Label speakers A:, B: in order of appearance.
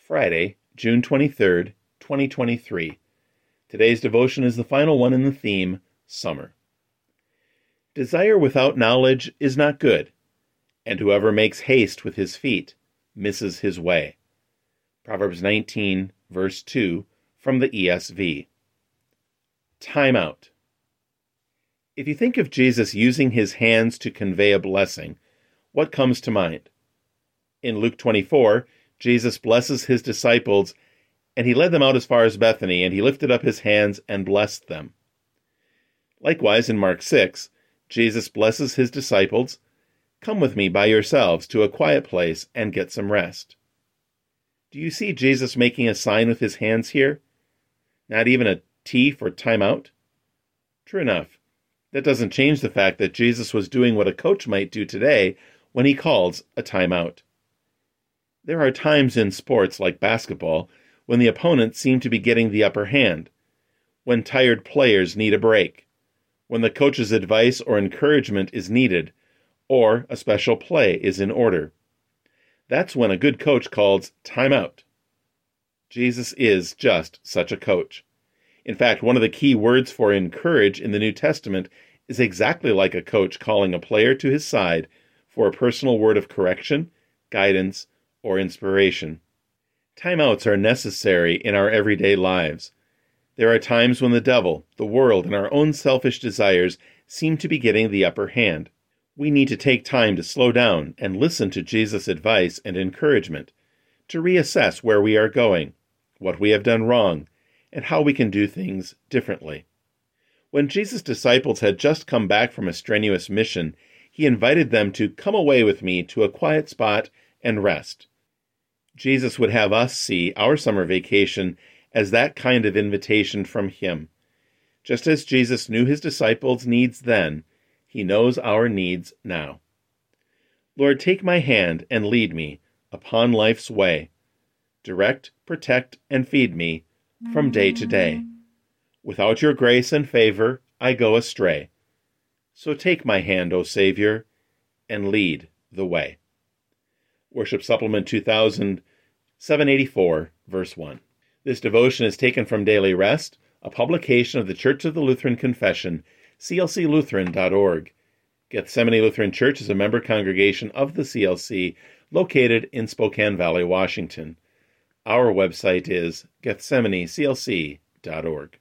A: Friday, June 23rd, 2023. Today's devotion is the final one in the theme, Summer. Desire without knowledge is not good, and whoever makes haste with his feet misses his way. Proverbs 19, verse 2, from the ESV. Time out. If you think of Jesus using his hands to convey a blessing, what comes to mind? In Luke 24, Jesus blesses his disciples, and he led them out as far as Bethany, and he lifted up his hands and blessed them. Likewise, in Mark 6, Jesus blesses his disciples, "Come with me by yourselves to a quiet place and get some rest." Do you see Jesus making a sign with his hands here? Not even a T for time out? True enough. That doesn't change the fact that Jesus was doing what a coach might do today when he calls a timeout. There are times in sports like basketball when the opponent seem to be getting the upper hand, when tired players need a break, when the coach's advice or encouragement is needed, or a special play is in order. That's when a good coach calls timeout. Jesus is just such a coach. In fact, one of the key words for encourage in the New Testament is exactly like a coach calling a player to his side for a personal word of correction, guidance, or inspiration. Timeouts are necessary in our everyday lives. There are times when the devil, the world, and our own selfish desires seem to be getting the upper hand. We need to take time to slow down and listen to Jesus' advice and encouragement, to reassess where we are going, what we have done wrong, and how we can do things differently. When Jesus' disciples had just come back from a strenuous mission, he invited them to come away with me to a quiet spot and rest. Jesus would have us see our summer vacation as that kind of invitation from him. Just as Jesus knew his disciples' needs then, he knows our needs now. Lord, take my hand and lead me upon life's way. Direct, protect, and feed me from day to day. Without your grace and favor, I go astray. So take my hand, O Savior, and lead the way. Worship Supplement 2784, verse 1. This devotion is taken from Daily Rest, a publication of the Church of the Lutheran Confession, clclutheran.org. Gethsemane Lutheran Church is a member congregation of the CLC, located in Spokane Valley, Washington. Our website is gethsemaneclc.org.